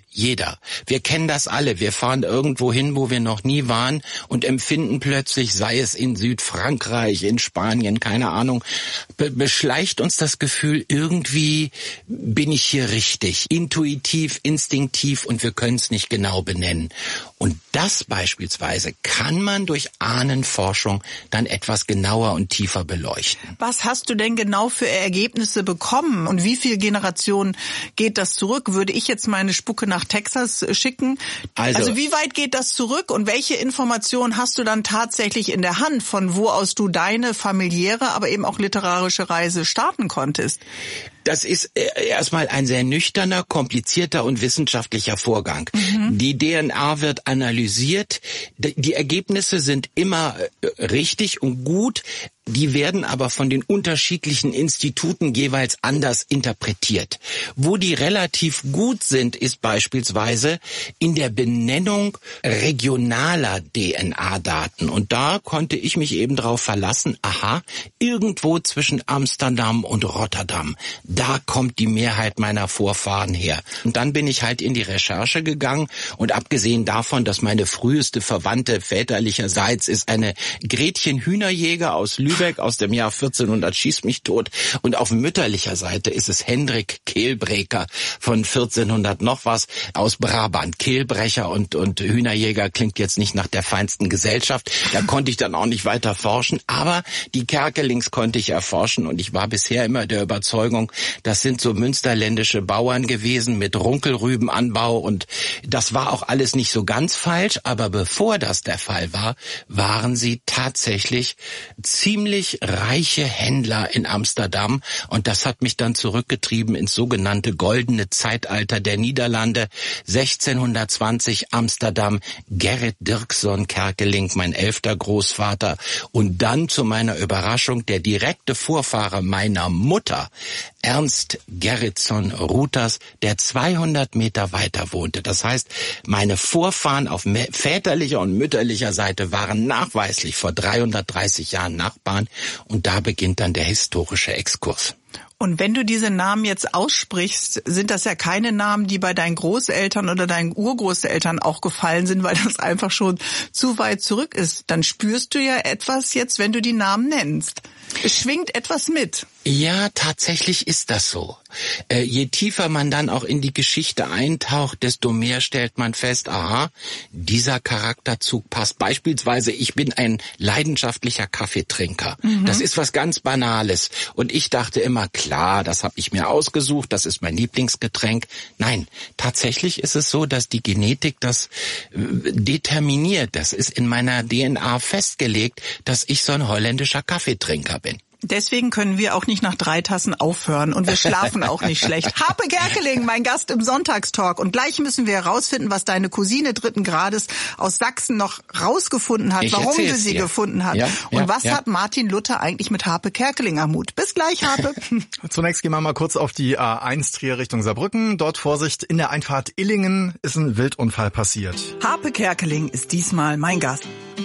Jeder. Wir kennen das alle. Wir fahren irgendwo hin, wo wir noch nie waren und empfinden plötzlich, sei es in Südfrankreich, in Spanien, keine Ahnung, be- beschleicht uns das Gefühl, irgendwie bin ich hier richtig. Intuitiv, instinktiv und wir können es nicht genau benennen. Und das beispielsweise kann man durch Ahnenforschung dann etwas genauer und tiefer beleuchten. Was hast du denn genau für Ergebnisse bekommen und wie viele Generationen geht das zurück? Würde ich jetzt meine Spucke nach Texas schicken? Also, also wie weit geht das zurück und welche Informationen hast du dann tatsächlich in der Hand, von wo aus du deine familiäre, aber eben auch literarische Reise starten konntest? Das ist erstmal ein sehr nüchterner, komplizierter und wissenschaftlicher Vorgang. Mhm. Die D N A wird analysiert. Die Ergebnisse sind immer richtig und gut. Die werden aber von den unterschiedlichen Instituten jeweils anders interpretiert. Wo die relativ gut sind, ist beispielsweise in der Benennung regionaler D N A-Daten. Und da konnte ich mich eben drauf verlassen, aha, irgendwo zwischen Amsterdam und Rotterdam, da kommt die Mehrheit meiner Vorfahren her. Und dann bin ich halt in die Recherche gegangen und abgesehen davon, dass meine früheste Verwandte väterlicherseits ist eine Gretchen Hühnerjäger aus Lübeck aus dem Jahr vierzehnhundert schieß mich tot und auf mütterlicher Seite ist es Hendrik Kehlbreker von vierzehnhundert noch was aus Brabant. Kehlbrecher und, und Hühnerjäger klingt jetzt nicht nach der feinsten Gesellschaft. Da konnte ich dann auch nicht weiter forschen, aber die Kerkelings konnte ich erforschen und ich war bisher immer der Überzeugung, das sind so münsterländische Bauern gewesen mit Runkelrübenanbau und das war auch alles nicht so ganz falsch, aber bevor das der Fall war, waren sie tatsächlich ziemlich reiche Händler in Amsterdam und das hat mich dann zurückgetrieben ins sogenannte goldene Zeitalter der Niederlande. sechzehnhundertzwanzig Amsterdam, Gerrit Dirkson Kerkeling, mein elfter Großvater und dann zu meiner Überraschung der direkte Vorfahre meiner Mutter, Ernst Gerritson Ruthers, der zweihundert Meter weiter wohnte. Das heißt, meine Vorfahren auf väterlicher und mütterlicher Seite waren nachweislich vor dreihundertdreißig Jahren Nachbarn und da beginnt dann der historische Exkurs. Und wenn du diese Namen jetzt aussprichst, sind das ja keine Namen, die bei deinen Großeltern oder deinen Urgroßeltern auch gefallen sind, weil das einfach schon zu weit zurück ist. Dann spürst du ja etwas jetzt, wenn du die Namen nennst. Es schwingt etwas mit. Ja, tatsächlich ist das so. Äh, je tiefer man dann auch in die Geschichte eintaucht, desto mehr stellt man fest, aha, dieser Charakterzug passt. Beispielsweise, ich bin ein leidenschaftlicher Kaffeetrinker. Mhm. Das ist was ganz Banales. Und ich dachte immer, klar, das habe ich mir ausgesucht, das ist mein Lieblingsgetränk. Nein, tatsächlich ist es so, dass die Genetik das äh, determiniert. Das ist in meiner D N A festgelegt, dass ich so ein holländischer Kaffeetrinker bin. Deswegen können wir auch nicht nach drei Tassen aufhören und wir schlafen auch nicht schlecht. Harpe Kerkeling, mein Gast im Sonntagstalk. Und gleich müssen wir herausfinden, was deine Cousine dritten Grades aus Sachsen noch rausgefunden hat, ich warum du sie dir. gefunden hast. Ja, und ja, was ja. hat Martin Luther eigentlich mit Harpe Kerkeling am Hut? Bis gleich, Harpe. Zunächst gehen wir mal kurz auf die A eins Trier Richtung Saarbrücken. Dort Vorsicht, in der Einfahrt Illingen ist ein Wildunfall passiert. Harpe Kerkeling ist diesmal mein Gast.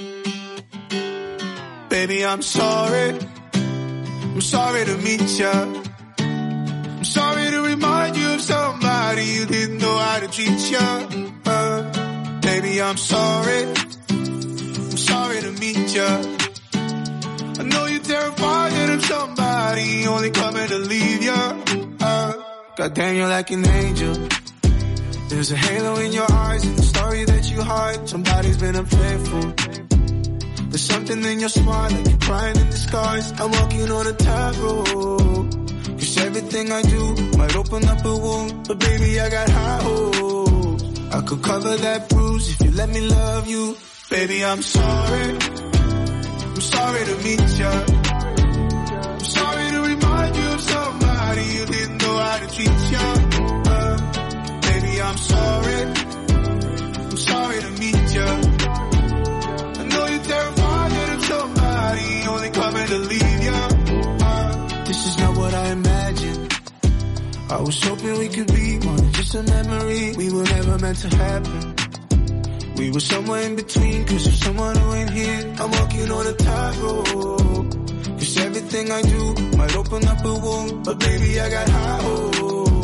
Baby, I'm sorry. I'm sorry to meet ya. I'm sorry to remind you of somebody you didn't know how to treat ya. Uh, baby, I'm sorry. I'm sorry to meet ya. I know you're terrified of somebody only coming to leave ya. Uh, God damn, you're like an angel. There's a halo in your eyes and the story that you hide. Somebody's been unfaithful. There's something in your smile like you're crying in disguise. I'm walking on a tightrope. Cause everything I do might open up a wound. But baby, I got high hopes. I could cover that bruise if you let me love you. Baby, I'm sorry. I'm sorry to meet ya. I'm sorry to remind you of somebody you didn't know how to treat ya. Uh, baby, I'm sorry. I'm sorry to meet ya. I know you're terrified of somebody only coming to leave ya. Uh, this is not what I imagined. I was hoping we could be more than just a memory. We were never meant to happen. We were somewhere in between, cause you're someone who ain't here. I'm walking on a tightrope. Cause everything I do might open up a wound. But baby, I got high hopes.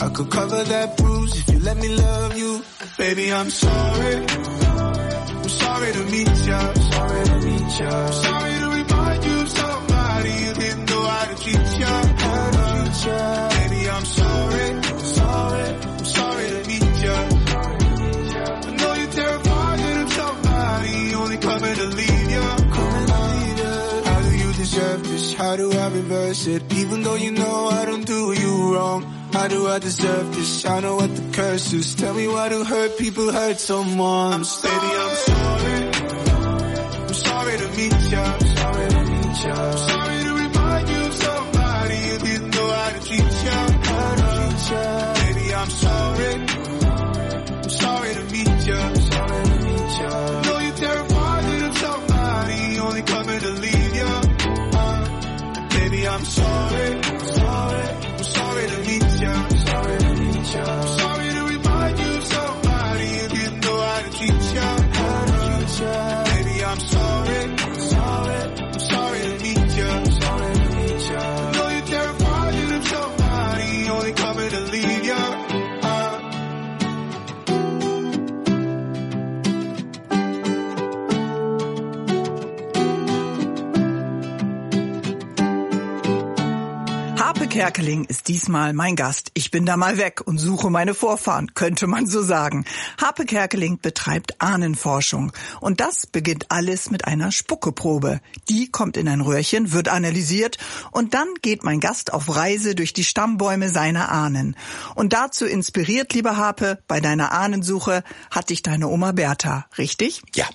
I could cover that bruise if you let me love you. Baby, I'm sorry. I'm sorry to meet ya. Sorry to meet ya. Sorry to remind you of somebody you didn't know how to treat ya. How to treat ya. Baby, I'm sorry. Sorry. I'm sorry to meet ya. I know you're terrified of somebody only coming to leave ya. Coming to leave ya. How do you deserve this? How do I reverse it? Even though you know I don't do you wrong. How do I deserve this? I know what the curse is. Tell me why do hurt people hurt someone? Baby, I'm sorry. I'm sorry to meet ya. Sorry to meet ya. I'm sorry to remind you of somebody you didn't know how to treat ya. How to treat ya. Baby, I'm sorry. I'm sorry to meet ya. Sorry to meet ya. I know you're terrified of somebody only coming to leave ya. Uh, baby, I'm sorry. Sorry. I'm sorry to meet ya. Sorry to meet ya. I'm sorry to remind you of somebody you didn't know how to treat ya. How to treat ya. Baby, I'm sorry. Sorry. I'm sorry to meet ya. Sorry to meet ya. I know you're terrified of somebody only coming to leave ya. Harpe Kerkeling ist diesmal mein Gast. Ich bin da mal weg und suche meine Vorfahren, könnte man so sagen. Harpe Kerkeling betreibt Ahnenforschung. Und das beginnt alles mit einer Spuckeprobe. Die kommt in ein Röhrchen, wird analysiert und dann geht mein Gast auf Reise durch die Stammbäume seiner Ahnen. Und dazu inspiriert, liebe Harpe, bei deiner Ahnensuche hat dich deine Oma Bertha, richtig? Ja.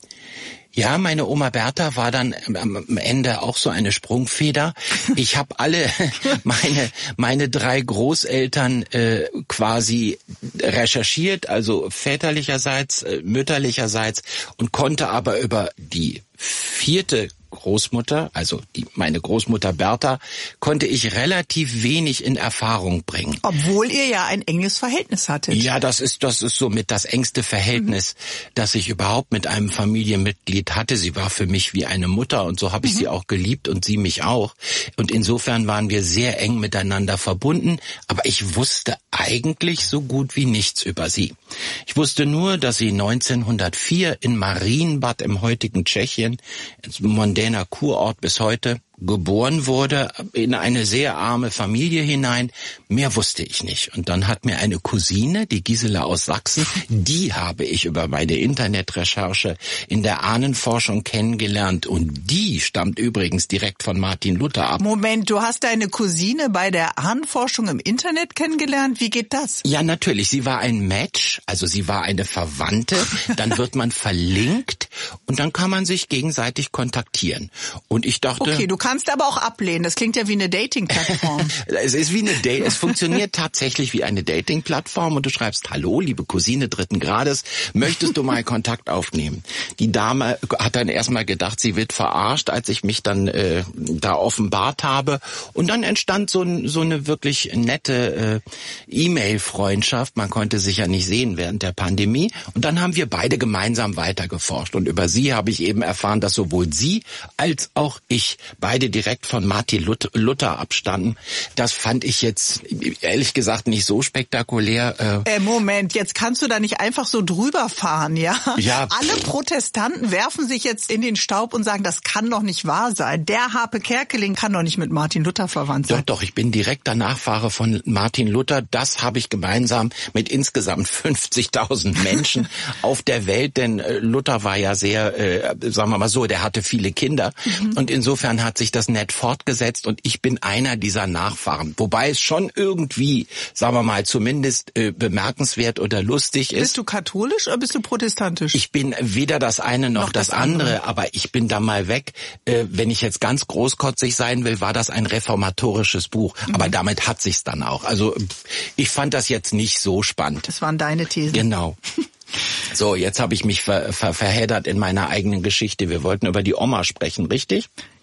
Ja, meine Oma Bertha war dann am Ende auch so eine Sprungfeder. Ich habe alle meine meine drei Großeltern äh, quasi recherchiert, also väterlicherseits, äh, mütterlicherseits, und konnte aber über die vierte Großmutter, also die, meine Großmutter Bertha, konnte ich relativ wenig in Erfahrung bringen. Obwohl ihr ja ein enges Verhältnis hattet. Ja, das ist das ist somit das engste Verhältnis, mhm. das ich überhaupt mit einem Familienmitglied hatte. Sie war für mich wie eine Mutter und so habe ich mhm. sie auch geliebt und sie mich auch. Und insofern waren wir sehr eng miteinander verbunden, aber ich wusste eigentlich so gut wie nichts über sie. Ich wusste nur, dass sie neunzehnhundertvier in Marienbad im heutigen Tschechien, mondäner Kurort bis heute, geboren wurde, in eine sehr arme Familie hinein. Mehr wusste ich nicht. Und dann hat mir eine Cousine, die Gisela aus Sachsen, die habe ich über meine Internetrecherche in der Ahnenforschung kennengelernt. Und die stammt übrigens direkt von Martin Luther ab. Moment, du hast deine Cousine bei der Ahnenforschung im Internet kennengelernt? Wie geht das? Ja, natürlich. Sie war ein Match, also sie war eine Verwandte. Dann wird man verlinkt und dann kann man sich gegenseitig kontaktieren. Und ich dachte... Okay, du kannst aber auch ablehnen. Das klingt ja wie eine Dating-Plattform. Es ist wie eine Date. Es funktioniert tatsächlich wie eine Dating-Plattform und du schreibst: Hallo, liebe Cousine dritten Grades, möchtest du mal Kontakt aufnehmen? Die Dame hat dann erstmal gedacht, sie wird verarscht, als ich mich dann äh, da offenbart habe. Und dann entstand so, so eine wirklich nette äh, E-Mail-Freundschaft. Man konnte sich ja nicht sehen während der Pandemie. Und dann haben wir beide gemeinsam weitergeforscht. Und über sie habe ich eben erfahren, dass sowohl sie als auch ich beide direkt von Martin Luther abstanden. Das fand ich jetzt ehrlich gesagt nicht so spektakulär. Äh, Moment, jetzt kannst du da nicht einfach so drüber fahren, ja? Ja. Alle Protestanten werfen sich jetzt in den Staub und sagen, das kann doch nicht wahr sein. Der Harpe Kerkeling kann doch nicht mit Martin Luther verwandt sein. Doch, doch, ich bin direkter Nachfahre von Martin Luther. Das habe ich gemeinsam mit insgesamt fünfzigtausend Menschen auf der Welt, denn Luther war ja sehr, äh, sagen wir mal so, der hatte viele Kinder mhm. und insofern hat sich das nett fortgesetzt und ich bin einer dieser Nachfahren. Wobei es schon irgendwie, sagen wir mal, zumindest äh, bemerkenswert oder lustig ist. Bist du katholisch oder bist du protestantisch? Ich bin weder das eine noch, noch das, das andere, andere, aber ich bin da mal weg. Äh, wenn ich jetzt ganz großkotzig sein will, war das ein reformatorisches Buch. Mhm. Aber damit hat sich's dann auch. Also ich fand das jetzt nicht so spannend. Das waren deine Thesen. Genau. So, jetzt habe ich mich ver, ver, verheddert in meiner eigenen Geschichte. Wir wollten über die Oma sprechen, richtig?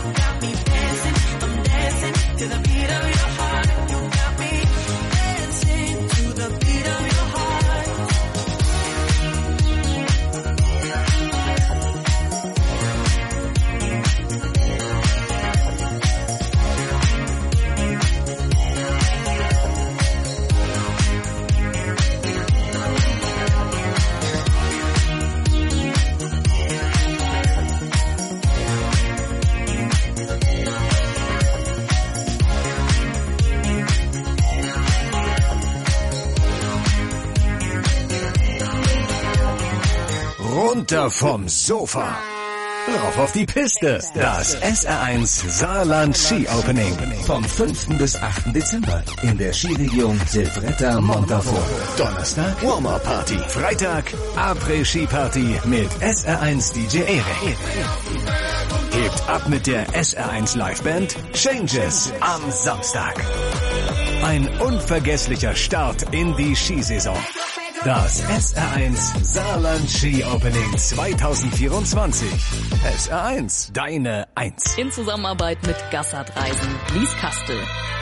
got me dancing, I'm dancing to the beat of your heart. runter vom Sofa. Rauf auf die Piste. Das S R eins Saarland Ski Opening. Vom fünften bis achten Dezember in der Skiregion Silvretta Montafon. Donnerstag Warm-Up Party. Freitag Après-Ski Party mit S R eins D J Erik. Hebt ab mit der S R eins Liveband Changes am Samstag. Ein unvergesslicher Start in die Skisaison. Das S R eins Saarland Ski Opening zwanzig vierundzwanzig. S R eins, deine Eins. In Zusammenarbeit mit Gassert Reisen, Lies Kastel.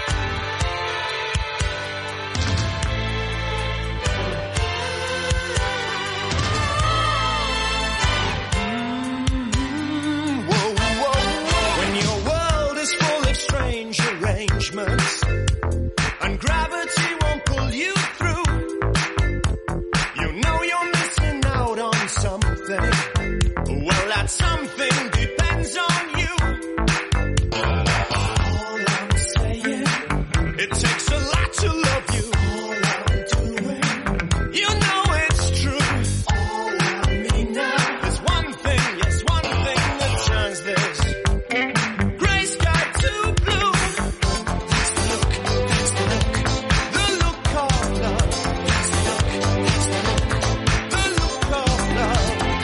When your world is full of strange arrangements and gravity won't pull you through, something. Well, that something depends on you. All I'm saying, it takes a lot to love you. All I'm doing, you know it's true. All I mean now is one thing, yes, one thing that turns this gray sky to blue. That's the look, that's the look, the look of love. That's the look, that's the look, the look of love.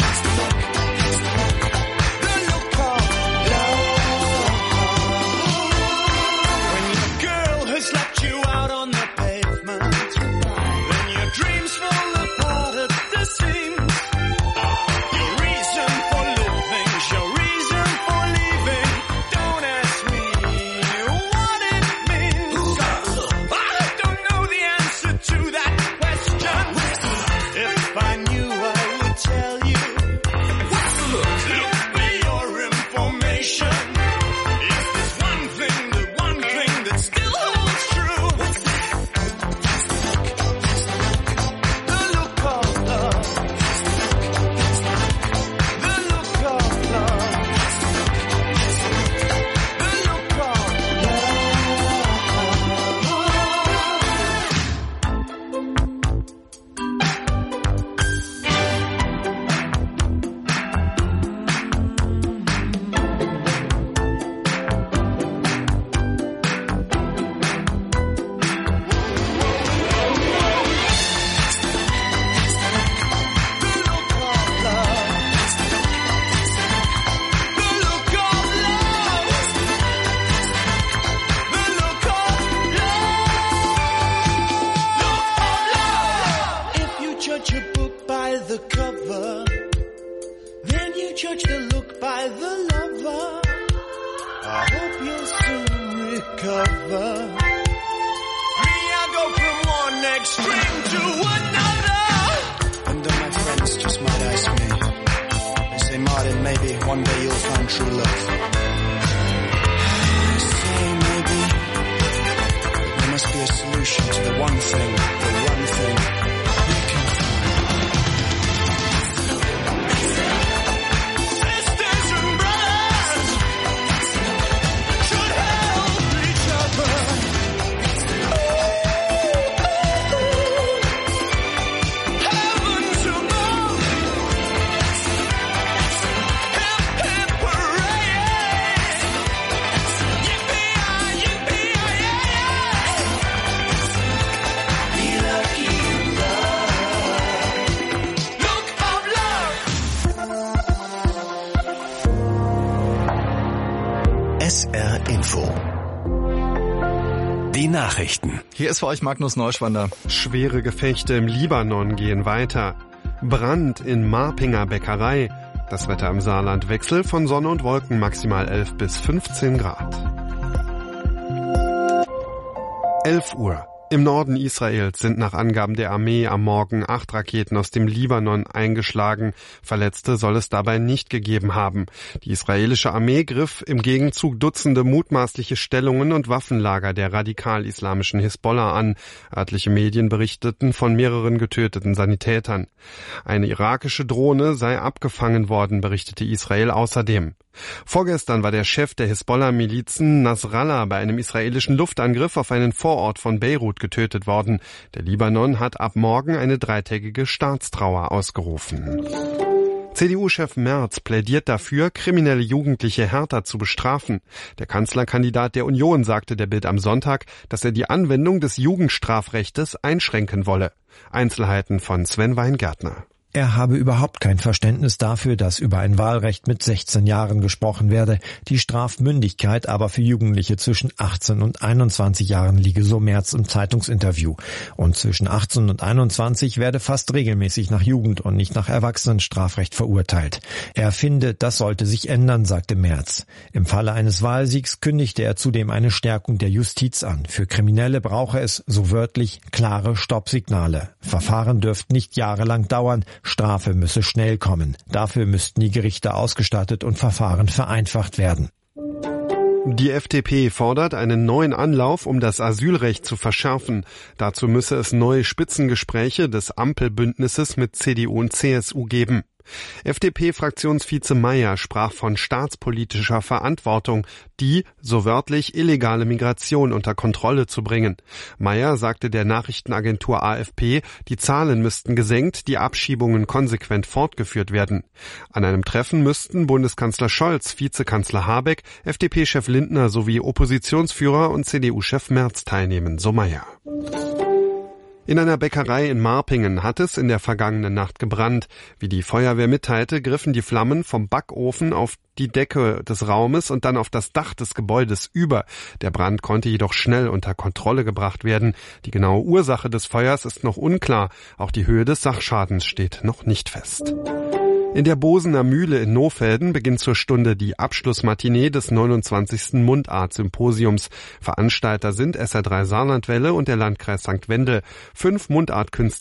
S R Info. Die Nachrichten. Hier ist für euch Magnus Neuschwander. Schwere Gefechte im Libanon gehen weiter. Brand in Marpinger Bäckerei. Das Wetter im Saarland: Wechsel von Sonne und Wolken, maximal elf bis fünfzehn Grad. elf Uhr. Im Norden Israels sind nach Angaben der Armee am Morgen acht Raketen aus dem Libanon eingeschlagen. Verletzte soll es dabei nicht gegeben haben. Die israelische Armee griff im Gegenzug Dutzende mutmaßliche Stellungen und Waffenlager der radikal-islamischen Hisbollah an. Örtliche Medien berichteten von mehreren getöteten Sanitätern. Eine irakische Drohne sei abgefangen worden, berichtete Israel außerdem. Vorgestern war der Chef der Hisbollah-Milizen Nasrallah bei einem israelischen Luftangriff auf einen Vorort von Beirut getötet worden. Der Libanon hat ab morgen eine dreitägige Staatstrauer ausgerufen. C D U-Chef Merz plädiert dafür, kriminelle Jugendliche härter zu bestrafen. Der Kanzlerkandidat der Union sagte der Bild am Sonntag, dass er die Anwendung des Jugendstrafrechtes einschränken wolle. Einzelheiten von Sven Weingärtner. Er habe überhaupt kein Verständnis dafür, dass über ein Wahlrecht mit sechzehn Jahren gesprochen werde. Die Strafmündigkeit aber für Jugendliche zwischen achtzehn und einundzwanzig Jahren liege, so Merz im Zeitungsinterview. Und zwischen achtzehn und einundzwanzig werde fast regelmäßig nach Jugend- und nicht nach Erwachsenenstrafrecht verurteilt. Er finde, das sollte sich ändern, sagte Merz. Im Falle eines Wahlsiegs kündigte er zudem eine Stärkung der Justiz an. Für Kriminelle brauche es, so wörtlich, klare Stoppsignale. Verfahren dürften nicht jahrelang dauern. Strafe müsse schnell kommen. Dafür müssten die Gerichte ausgestattet und Verfahren vereinfacht werden. Die F D P fordert einen neuen Anlauf, um das Asylrecht zu verschärfen. Dazu müsse es neue Spitzengespräche des Ampelbündnisses mit C D U und C S U geben. F D P-Fraktionsvize Mayer sprach von staatspolitischer Verantwortung, die, so wörtlich, illegale Migration unter Kontrolle zu bringen. Mayer sagte der Nachrichtenagentur A F P, die Zahlen müssten gesenkt, die Abschiebungen konsequent fortgeführt werden. An einem Treffen müssten Bundeskanzler Scholz, Vizekanzler Habeck, F D P-Chef Lindner sowie Oppositionsführer und C D U-Chef Merz teilnehmen, so Mayer. In einer Bäckerei in Marpingen hat es in der vergangenen Nacht gebrannt. Wie die Feuerwehr mitteilte, griffen die Flammen vom Backofen auf die Decke des Raumes und dann auf das Dach des Gebäudes über. Der Brand konnte jedoch schnell unter Kontrolle gebracht werden. Die genaue Ursache des Feuers ist noch unklar. Auch die Höhe des Sachschadens steht noch nicht fest. In der Bosener Mühle in Nohfelden beginnt zur Stunde die Abschlussmatinee des neunundzwanzigsten Mundart-Symposiums. Veranstalter sind S R drei Saarlandwelle und der Landkreis Sankt Wendel. Fünf Mundartkünstler